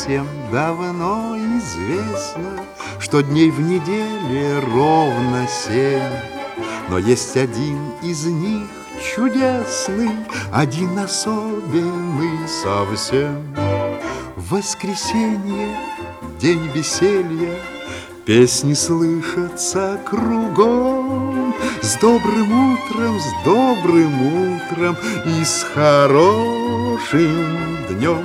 всем давно известно, что дней в неделе ровно 7. Но есть один из них чудесный, один особенный совсем. В воскресенье, день веселья, песни слышатся кругом. С добрым утром и с хорошим днем.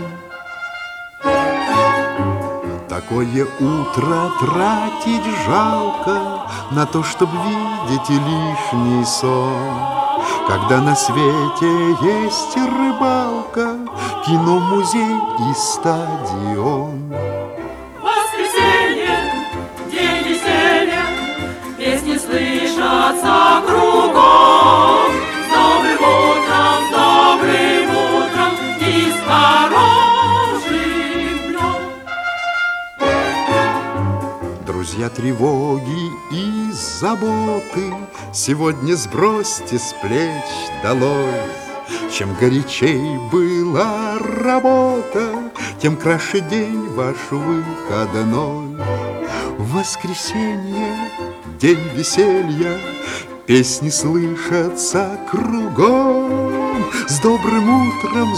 Такое утро тратить жалко на то, чтоб видеть лишний сон. Когда на свете есть рыбалка, кино, музей и стадион. Воскресенье, день веселья, песни слышатся кругом. С добрым утром и с хорошим днем. Друзья, тревоги и заботы сегодня сбросьте с плеч долой. Чем горячей была работа, тем краше день ваш выходной. В воскресенье, день веселья, песни слышатся кругом. С добрым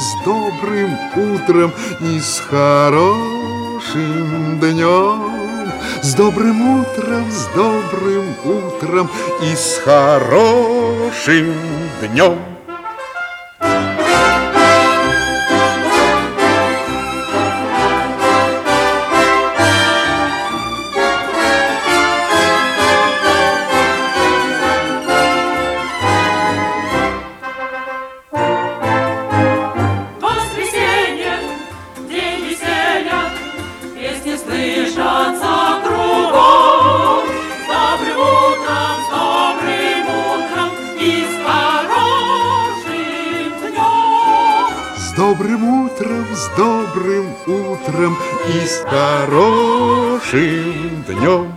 утром и с хорошим днем. С добрым утром и с хорошим днем. Слышатся кругом. С добрым утром и с хорошим днем. С добрым утром и с хорошим днем.